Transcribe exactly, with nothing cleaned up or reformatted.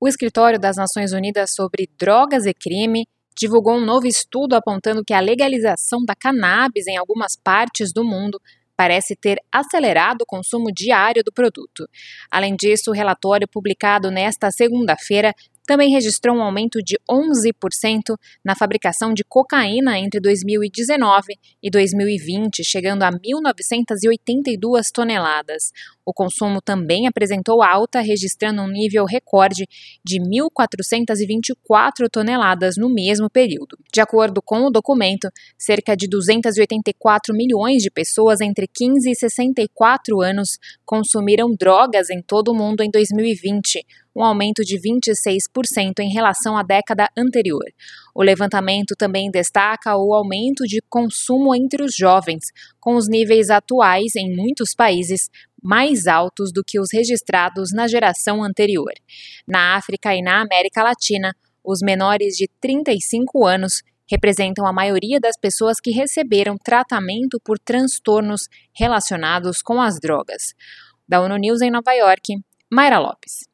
O Escritório das Nações Unidas sobre Drogas e Crime divulgou um novo estudo apontando que a legalização da cannabis em algumas partes do mundo parece ter acelerado o consumo diário do produto. Além disso, o relatório publicado nesta segunda-feira também registrou um aumento de onze por cento na fabricação de cocaína entre dois mil e dezenove e dois mil e vinte, chegando a mil novecentas e oitenta e duas toneladas. O consumo também apresentou alta, registrando um nível recorde de mil quatrocentas e vinte e quatro toneladas no mesmo período. De acordo com o documento, cerca de duzentos e oitenta e quatro milhões de pessoas entre quinze e sessenta e quatro anos consumiram drogas em todo o mundo em dois mil e vinte, um aumento de vinte e seis por cento em relação à década anterior. O levantamento também destaca o aumento de consumo entre os jovens, com os níveis atuais em muitos países mais altos do que os registrados na geração anterior. Na África e na América Latina, os menores de trinta e cinco anos representam a maioria das pessoas que receberam tratamento por transtornos relacionados com as drogas. Da ONU News em Nova York, Mayra Lopes.